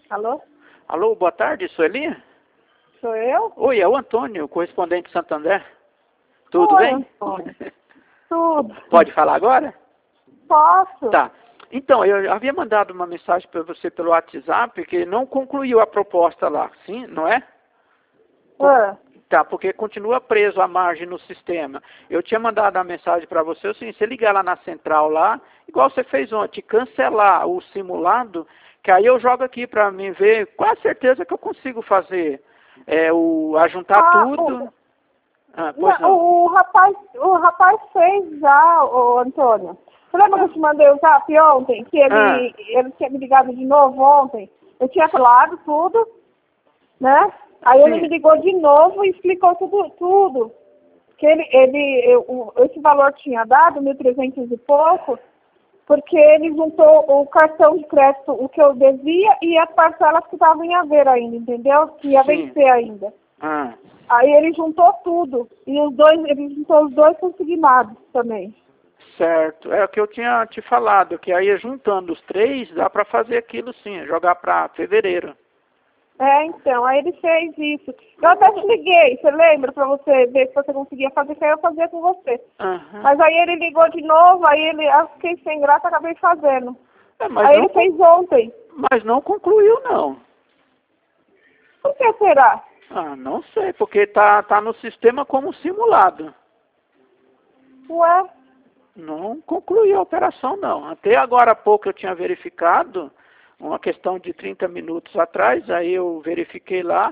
Alô? Alô, boa tarde, Sueli? Sou eu? Oi, é o Antônio, correspondente de Santo André. Tudo Oi, bem? Antônio. Tudo. Pode falar agora? Posso? Tá. Então, eu havia mandado uma mensagem para você pelo WhatsApp que não concluiu a proposta lá, sim, não é? Ah, Tá, porque continua preso a margem no sistema. Eu tinha mandado uma mensagem para você, assim, você ligar lá na central lá, igual você fez ontem, cancelar o simulado, que aí eu jogo aqui para mim ver, com a certeza que eu consigo fazer, ajuntar tudo. Pois não, não. o rapaz fez já, ô Antônio. Você lembra que eu te mandei o zap ontem? Que ele tinha me ligado de novo ontem? Eu tinha falado tudo, né? Aí ele me Sim, ligou de novo e explicou tudo. Que esse valor tinha dado, 1.300 e pouco, porque ele juntou o cartão de crédito, o que eu devia, e as parcelas que estavam em haver ainda, entendeu? Que ia sim. vencer ainda. Ah, Aí ele juntou tudo. E ele juntou os dois consignados também. certo. É o que eu tinha te falado, que aí juntando os três, dá para fazer aquilo sim, jogar para fevereiro. Então, aí ele fez isso. Eu até te liguei, você lembra, pra você ver se você conseguia fazer, que aí eu fazia com você. Aham. Mas aí ele ligou de novo, aí eu fiquei sem graça, acabei fazendo. Mas Aí não, ele fez ontem. mas não concluiu não. Por que será? Ah, não sei, porque tá no sistema como simulado. Ué? Não concluiu a operação, não. Até agora há pouco eu tinha verificado, uma questão de 30 minutos atrás, aí eu verifiquei lá,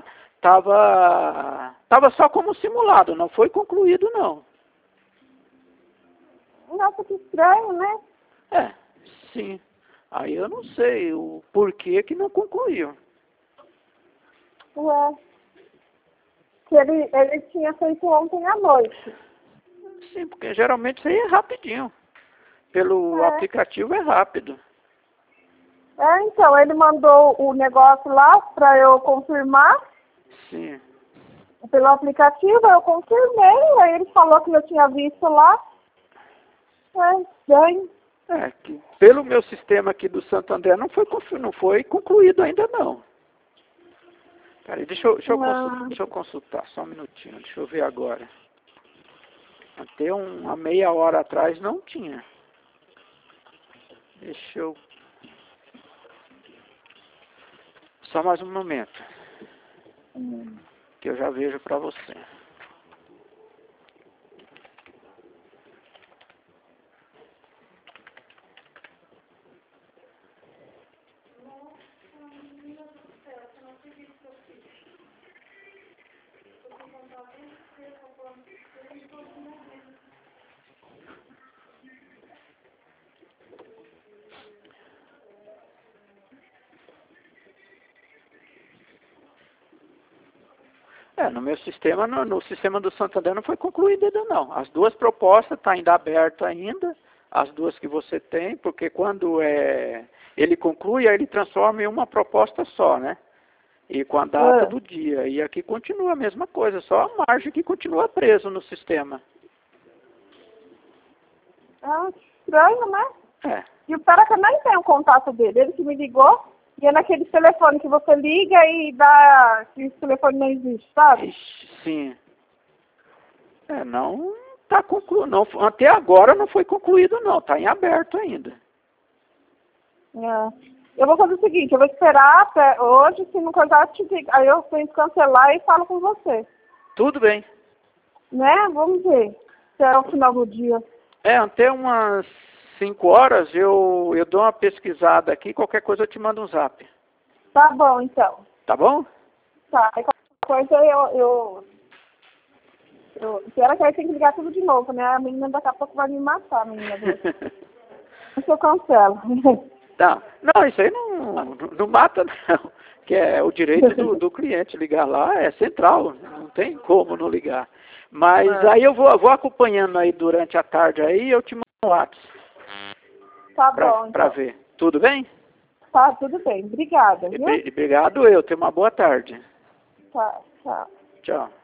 tava só como simulado, não foi concluído, não. Nossa, que estranho, né? É, sim. Aí eu não sei o porquê que não concluiu. Ué? Que ele tinha feito ontem à noite. Sim, porque geralmente isso aí é rapidinho. Pelo É. aplicativo é rápido. Então, ele mandou o negócio lá pra eu confirmar Sim. pelo aplicativo, eu confirmei, aí ele falou que eu tinha visto lá. Estranho. É, que pelo meu sistema aqui do Santo André não foi concluído ainda não. Peraí, deixa eu consultar, só um minutinho, deixa eu ver agora. Até uma meia hora atrás não tinha. Deixa eu... Só mais um momento, que eu já vejo para você. No meu sistema, no sistema do Santander não foi concluído ainda não. As duas propostas estão ainda abertas ainda, as duas que você tem, porque quando ele conclui, aí ele transforma em uma proposta só, né? E com a data do dia. E aqui continua a mesma coisa, só a margem que continua preso no sistema. Estranho, né? É. E o cara que nem tem o contato dele, ele que me ligou, e é naquele telefone que você liga e dá que esse telefone não existe, sabe? Ixi, sim. Não está concluído, não. Até agora não foi concluído não, está em aberto ainda. Eu vou fazer o seguinte, eu vou esperar até hoje, se não coisar, eu te digo. Aí eu tenho que cancelar e falo com você. Tudo bem. Né? Vamos ver. Se é o final do dia. Até umas 5 horas eu dou uma pesquisada aqui, qualquer coisa eu te mando um zap. Tá bom, então. Tá bom? Tá. Aí qualquer coisa espero que aí tem que ligar tudo de novo, né? A menina daqui a pouco vai me matar, a menina dele. Isso eu cancelo. Tá. Não, isso aí não mata não. Que é o direito do cliente ligar lá, é central, não tem como não ligar. Mas aí eu vou acompanhando aí durante a tarde aí, eu te mando um WhatsApp. Tá bom, então. Pra ver. Tudo bem? Tá, tudo bem. Obrigada, viu? Obrigado eu. Tenha uma boa tarde. Tá, tchau. Tchau.